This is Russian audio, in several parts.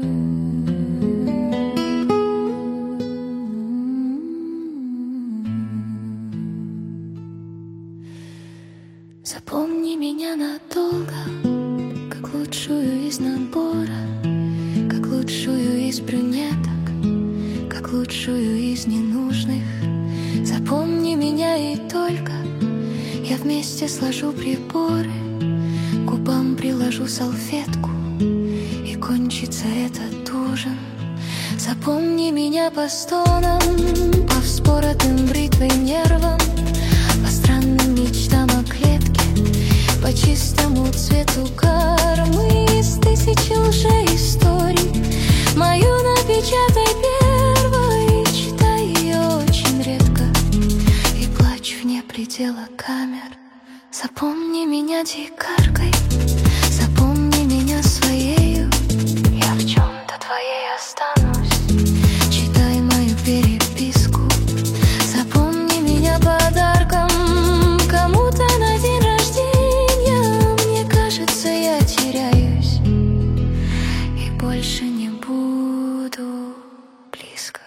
Запомни меня надолго, как лучшую из набора, как лучшую из брюнеток, как лучшую из ненужных. Запомни меня и только я вместе сложу приборы, к губам приложу салфетку, и кончится этот ужин. Запомни меня по стонам, по вспоротым бритвой нервам, по странным мечтам о клетке, по чистому цвету кармы из тысячи лжеисторий. Мою напечатай первой, читай ее очень редко и плачь вне предела камер. Запомни меня дикаркой, запомни меня своею, я в чем-то твоей останусь. Читай мою переписку, запомни меня подарком кому-то на день рождения. Мне кажется, я теряюсь и больше не буду близко.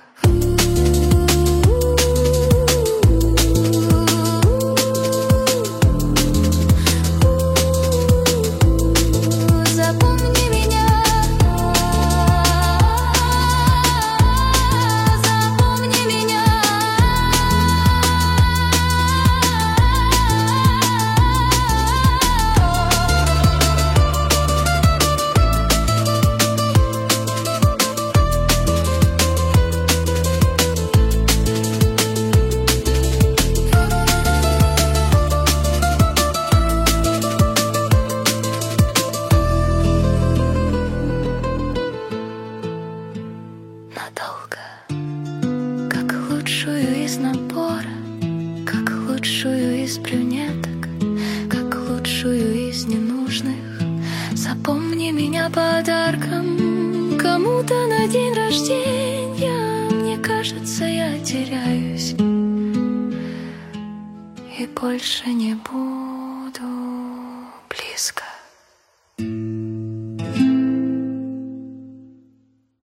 Запомни меня, запомни меня. Надолго, как лучшую из набора, как лучшую из брюнеток, как лучшую из ненужных. Запомни меня подарком кому-то на день рождения. Мне кажется, я теряюсь и больше не буду близко.